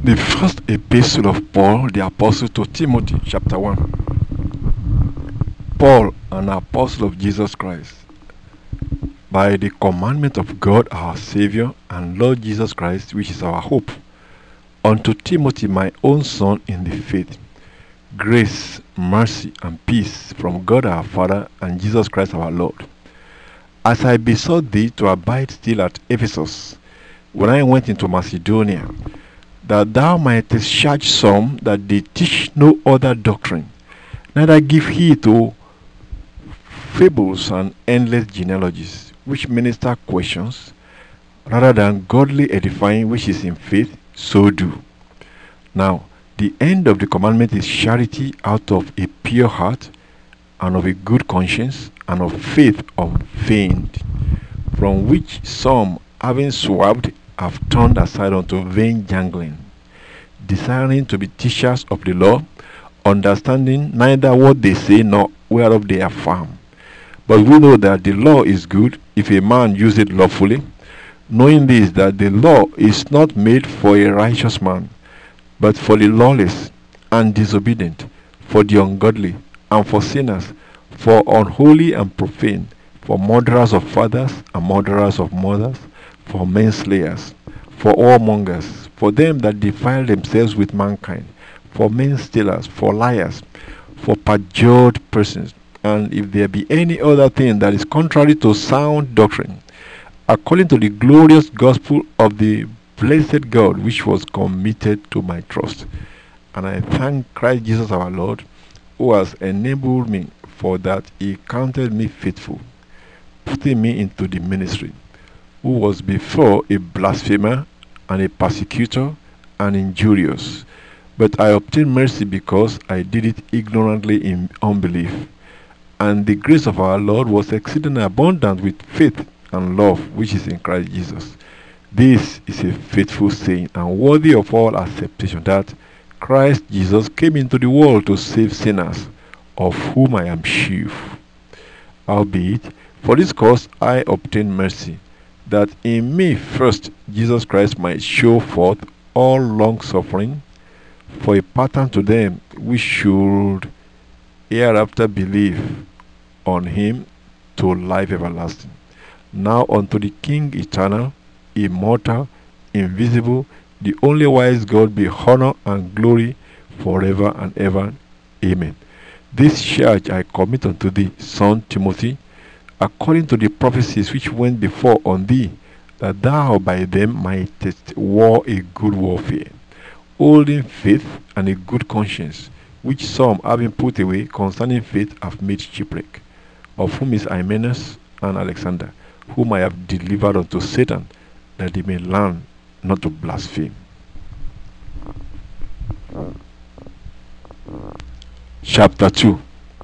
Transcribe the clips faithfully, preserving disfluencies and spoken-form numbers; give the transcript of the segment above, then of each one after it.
The first epistle of Paul the Apostle to Timothy, chapter one. Paul, an apostle of Jesus Christ, by the commandment of God our Saviour and Lord Jesus Christ, which is our hope, unto Timothy my own son in the faith, grace, mercy, and peace from God our Father and Jesus Christ our Lord. As I besought thee to abide still at Ephesus, when I went into Macedonia, that thou mightest charge some that they teach no other doctrine, neither give heed to fables and endless genealogies, which minister questions, rather than godly edifying which is in faith, so do. Now, the end of the commandment is charity out of a pure heart, and of a good conscience, and of faith unfeigned, from which some, having swerved, have turned aside unto vain jangling, desiring to be teachers of the law, understanding neither what they say nor whereof they affirm. But we know that the law is good if a man use it lawfully, knowing this, that the law is not made for a righteous man, but for the lawless and disobedient, for the ungodly, and for sinners, for unholy and profane, for murderers of fathers and murderers of mothers, for manslayers, for whoremongers, for them that defile themselves with mankind, for men stealers, for liars, for perjured persons, and if there be any other thing that is contrary to sound doctrine, according to the glorious gospel of the blessed God, which was committed to my trust. And I thank Christ Jesus our Lord, who has enabled me, for that he counted me faithful, putting me into the ministry, who was before a blasphemer and a persecutor and injurious. But I obtained mercy because I did it ignorantly in unbelief. And the grace of our Lord was exceeding abundant with faith and love which is in Christ Jesus. This is a faithful saying and worthy of all acceptation, that Christ Jesus came into the world to save sinners, of whom I am chief. Howbeit, for this cause I obtained mercy, that in me first Jesus Christ might show forth all long suffering, for a pattern to them which should hereafter believe on him to life everlasting. Now unto the King eternal, immortal, invisible, the only wise God, be honor and glory forever and ever. Amen. This charge I commit unto thee, son Timothy, according to the prophecies which went before on thee, that thou by them mightest war a good warfare, holding faith and a good conscience, which some, having put away concerning faith, have made shipwreck, of whom is Hymenaeus and Alexander, whom I have delivered unto Satan, that they may learn not to blaspheme. Chapter two.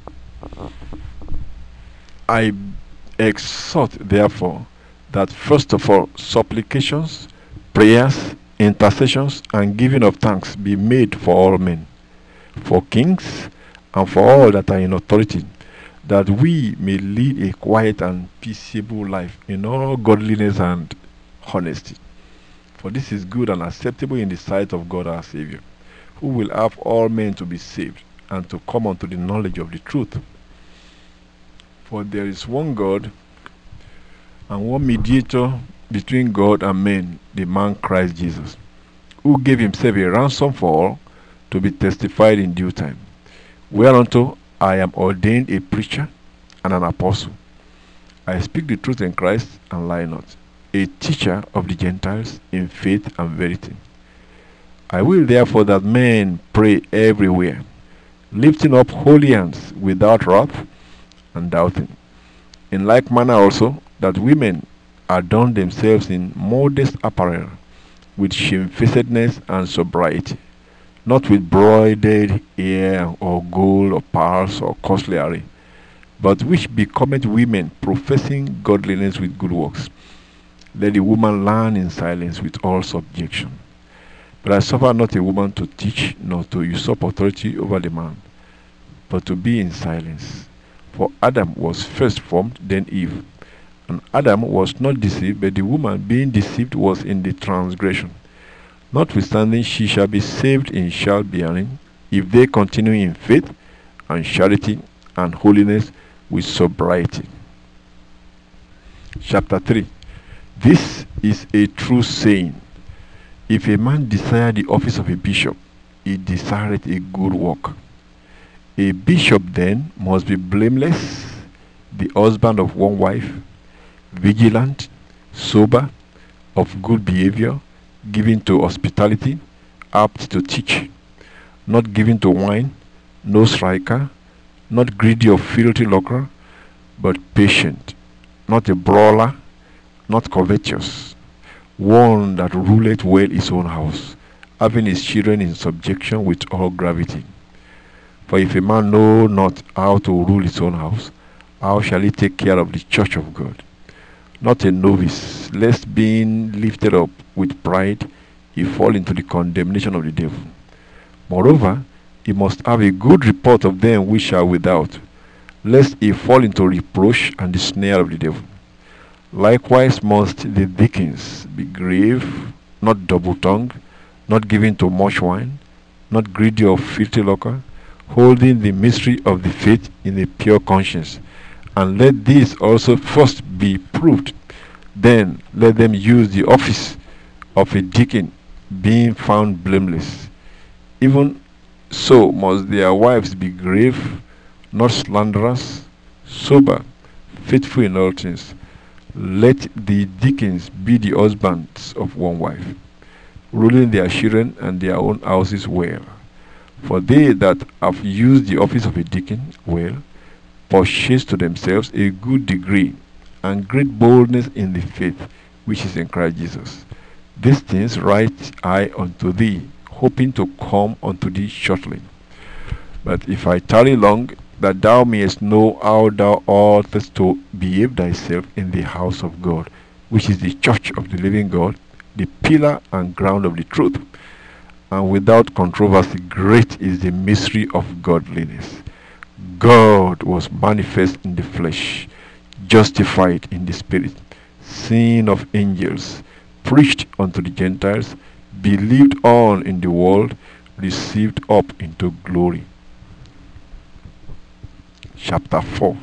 I exhort therefore that first of all supplications, prayers, intercessions, and giving of thanks be made for all men, for kings, and for all that are in authority, that we may lead a quiet and peaceable life in all godliness and honesty. For this is good and acceptable in the sight of God our Saviour, who will have all men to be saved, and to come unto the knowledge of the truth. For there is one God, and one mediator between God and men, the man Christ Jesus, who gave himself a ransom for all, to be testified in due time. Whereunto I am ordained a preacher and an apostle. I speak the truth in Christ, and lie not, a teacher of the Gentiles in faith and verity. I will therefore that men pray everywhere, lifting up holy hands without wrath and doubting. In like manner also, that women adorn themselves in modest apparel, with shamefacedness and sobriety, not with broidered hair or gold or pearls or costly array, but which becometh women professing godliness with good works. Let the woman learn in silence with all subjection. But I suffer not a woman to teach, nor to usurp authority over the man, but to be in silence. For Adam was first formed, then Eve. And Adam was not deceived, but the woman being deceived was in the transgression. Notwithstanding, she shall be saved in childbearing, if they continue in faith and charity and holiness with sobriety. Chapter three. This is a true saying. If a man desire the office of a bishop, he desireth a good work. A bishop then must be blameless, the husband of one wife, vigilant, sober, of good behavior, given to hospitality, apt to teach, not given to wine, no striker, not greedy of filthy lucre, but patient, not a brawler, not covetous, one that ruleth well his own house, having his children in subjection with all gravity. For if a man know not how to rule his own house, how shall he take care of the church of God? Not a novice, lest being lifted up with pride, he fall into the condemnation of the devil. Moreover, he must have a good report of them which are without, lest he fall into reproach and the snare of the devil. Likewise must the deacons be grave, not double-tongued, not given to much wine, not greedy of filthy lucre, holding the mystery of the faith in a pure conscience. And let this also first be proved. Then let them use the office of a deacon, being found blameless. Even so must their wives be grave, not slanderous, sober, faithful in all things. Let the deacons be the husbands of one wife, ruling their children and their own houses well. For they that have used the office of a deacon well purchase to themselves a good degree and great boldness in the faith which is in Christ Jesus. These things write I unto thee, hoping to come unto thee shortly. But if I tarry long, that thou mayest know how thou oughtest to behave thyself in the house of God, which is the church of the living God, the pillar and ground of the truth. And without controversy, great is the mystery of godliness. God was manifest in the flesh, justified in the spirit, seen of angels, preached unto the Gentiles, believed on in the world, received up into glory. Chapter four.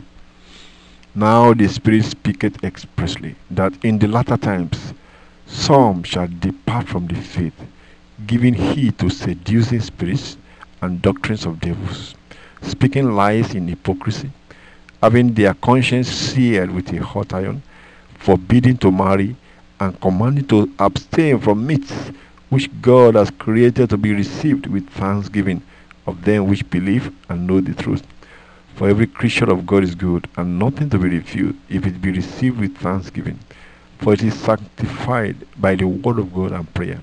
Now the Spirit speaketh expressly, that in the latter times some shall depart from the faith, giving heed to seducing spirits and doctrines of devils, speaking lies in hypocrisy, having their conscience seared with a hot iron, forbidding to marry, and commanding to abstain from meats which God has created to be received with thanksgiving of them which believe and know the truth. For every creature of God is good, and nothing to be refused, if it be received with thanksgiving, for it is sanctified by the word of God and prayer.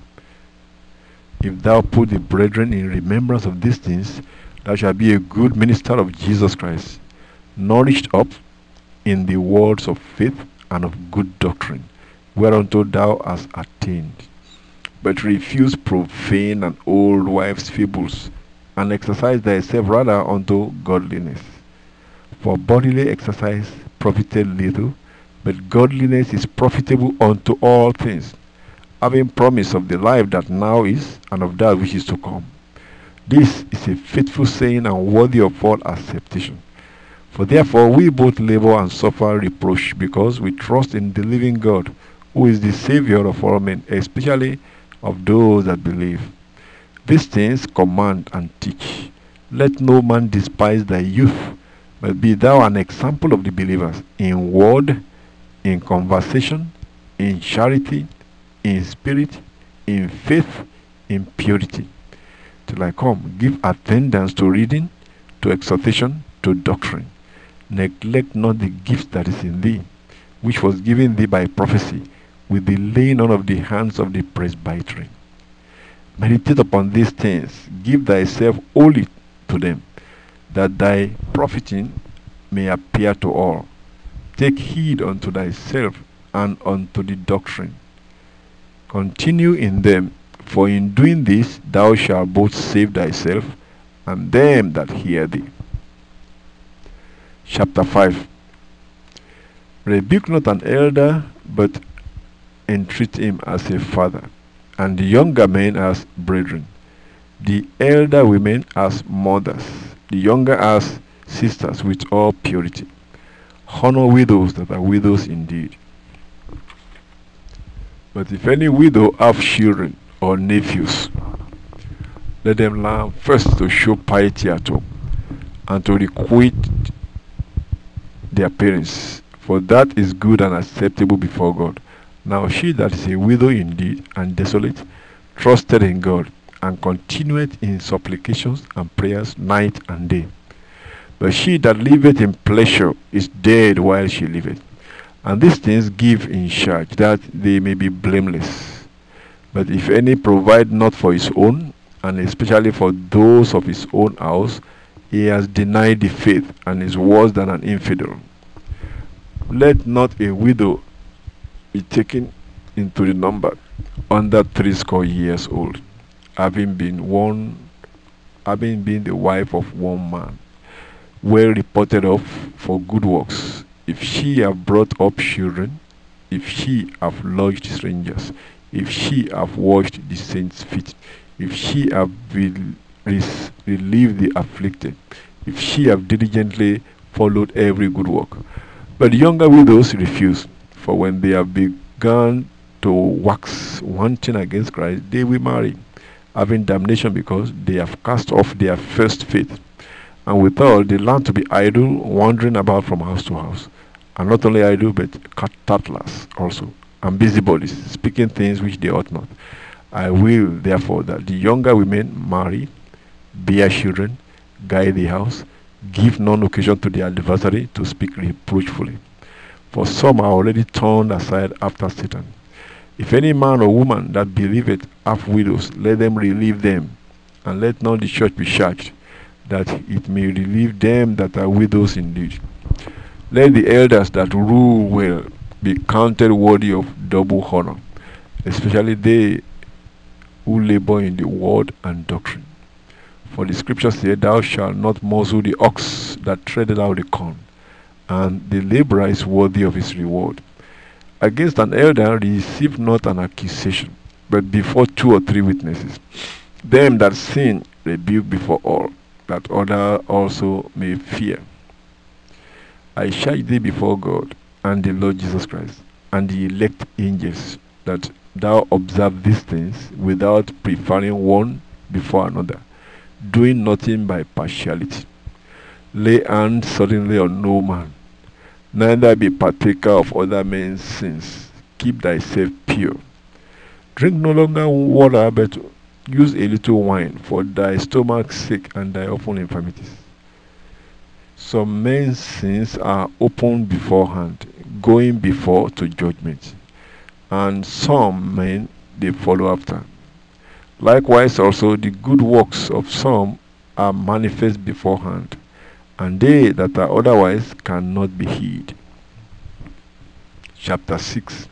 If thou put the brethren in remembrance of these things, thou shalt be a good minister of Jesus Christ, nourished up in the words of faith and of good doctrine, whereunto thou hast attained. But refuse profane and old wives' fables, and exercise thyself rather unto godliness. For bodily exercise profiteth little, but godliness is profitable unto all things, having promise of the life that now is, and of that which is to come. This is a faithful saying and worthy of all acceptation. For therefore we both labor and suffer reproach, because we trust in the living God, who is the Savior of all men, especially of those that believe. These things command and teach. Let no man despise thy youth, but be thou an example of the believers, in word, in conversation, in charity, in spirit, in faith, in purity. Till I come, give attendance to reading, to exhortation, to doctrine. Neglect not the gift that is in thee, which was given thee by prophecy, with the laying on of the hands of the presbytery. Meditate upon these things, give thyself wholly to them, that thy profiting may appear to all. Take heed unto thyself and unto the doctrine. Continue in them, for in doing this thou shalt both save thyself and them that hear thee. Chapter five. Rebuke not an elder, but entreat him as a father. and the younger men as brethren, the elder women as mothers, the younger as sisters with all purity. Honor widows that are widows indeed. But if any widow have children or nephews, let them learn first to show piety at home and to requite their parents, for that is good and acceptable before God. Now she that is a widow indeed and desolate trusted in God, and continueth in supplications and prayers night and day. But she that liveth in pleasure is dead while she liveth. And these things give in charge, that they may be blameless. But if any provide not for his own, and especially for those of his own house, he has denied the faith, and is worse than an infidel. Let not a widow be taken into the number under threescore years old, having been one, having been the wife of one man, well reported of for good works, if she have brought up children, if she have lodged strangers, if she have washed the saints' feet, if she have rel- relieved the afflicted, if she have diligently followed every good work. But the younger widows refuse, for when they have begun to wax wanting against Christ, they will marry, having damnation because they have cast off their first faith. And withal they learn to be idle, wandering about from house to house. And not only idle, but tattlers also, and busybodies, speaking things which they ought not. I will therefore that the younger women marry, bear children, guide the house, give none occasion to the adversary to speak reproachfully. For some are already turned aside after Satan. If any man or woman that believeth have widows, let them relieve them, and let not the church be charged, that it may relieve them that are widows indeed. Let the elders that rule well be counted worthy of double honor, especially they who labor in the word and doctrine. For the scripture said, Thou shalt not muzzle the ox that treadeth out the corn, and the laborer is worthy of his reward. Against an elder receive not an accusation, but before two or three witnesses. Them that sin rebuke before all, that other also may fear. I charge thee before God and the Lord Jesus Christ and the elect angels, that thou observe these things without preferring one before another, doing nothing by partiality. Lay hands suddenly on no man, neither be partaker of other men's sins. Keep thyself pure. Drink no longer water, but use a little wine for thy stomach's sake and thy often infirmities. Some men's sins are opened beforehand, going before to judgment, and some men they follow after. Likewise also the good works of some are manifest beforehand, and they that are otherwise cannot be hid. Chapter six.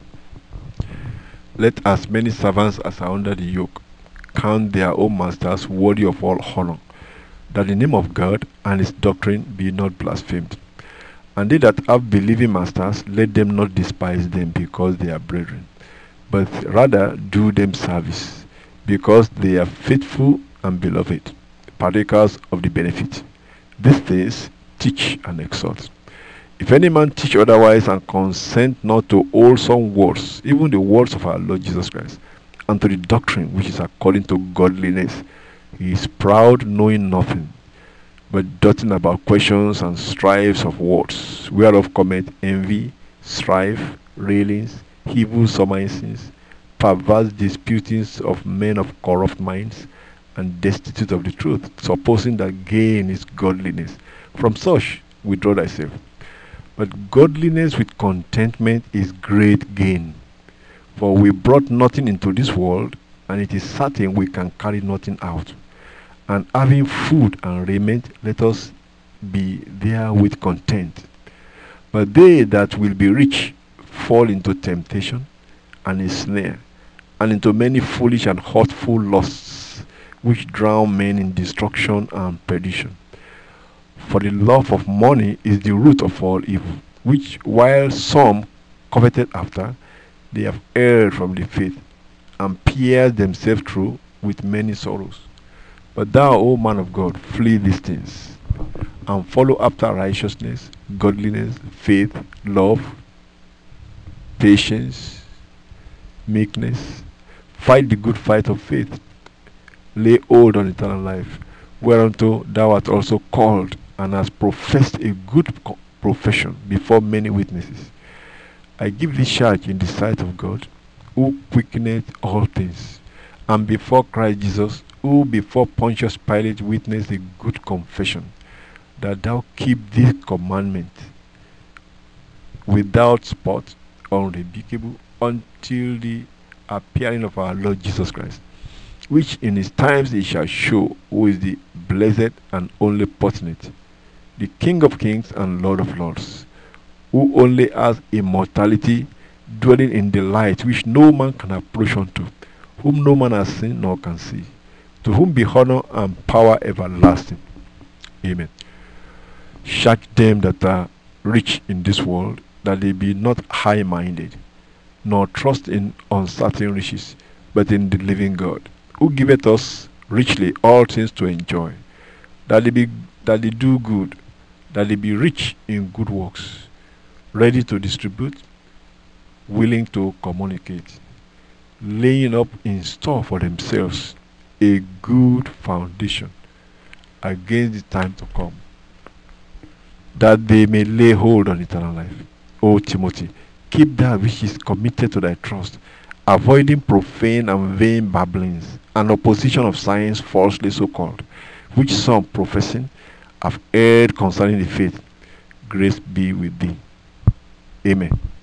Let as many servants as are under the yoke count their own masters worthy of all honor, that the name of God and his doctrine be not blasphemed. And they that have believing masters, let them not despise them because they are brethren, but rather do them service, because they are faithful and beloved, partakers of the benefit. These things teach and exhort. If any man teach otherwise and consent not to wholesome words, even the words of our Lord Jesus Christ, and to the doctrine which is according to godliness, he is proud, knowing nothing, but doting about questions and strifes of words, whereof cometh envy, strife, railings, evil surmisings, perverse disputings of men of corrupt minds, and destitute of the truth, supposing that gain is godliness. From such withdraw thyself. But godliness with contentment is great gain. For we brought nothing into this world, and it is certain we can carry nothing out. And having food and raiment, let us be therewith content. But they that will be rich fall into temptation and a snare, and into many foolish and hurtful lusts, which drown men in destruction and perdition. For the love of money is the root of all evil, which while some coveted after, they have erred from the faith, and pierce themselves through with many sorrows. But thou, O man of God, flee these things, and follow after righteousness, godliness, faith, love, patience, meekness. Fight the good fight of faith. Lay hold on eternal life, whereunto thou art also called, and hast professed a good profession before many witnesses. I give thee charge in the sight of God, who quickeneth all things, and before Christ Jesus, who before Pontius Pilate witnessed a good confession, that thou keep this commandment without spot, unrebukable, until the appearing of our Lord Jesus Christ, which in his times he shall show who is the blessed and only fortunate, the King of kings and Lord of lords, who only has immortality, dwelling in the light which no man can approach unto, whom no man has seen nor can see, to whom be honor and power everlasting. Amen. Charge them that are rich in this world, that they be not high-minded, nor trust in uncertain riches, but in the living God, who giveth us richly all things to enjoy, that they be that they do good, that they be rich in good works, ready to distribute, willing to communicate, laying up in store for themselves a good foundation against the time to come, that they may lay hold on eternal life. O Timothy, keep that which is committed to thy trust, avoiding profane and vain babblings, and opposition of science falsely so called, which some professing have erred concerning the faith. Grace be with thee. Amen.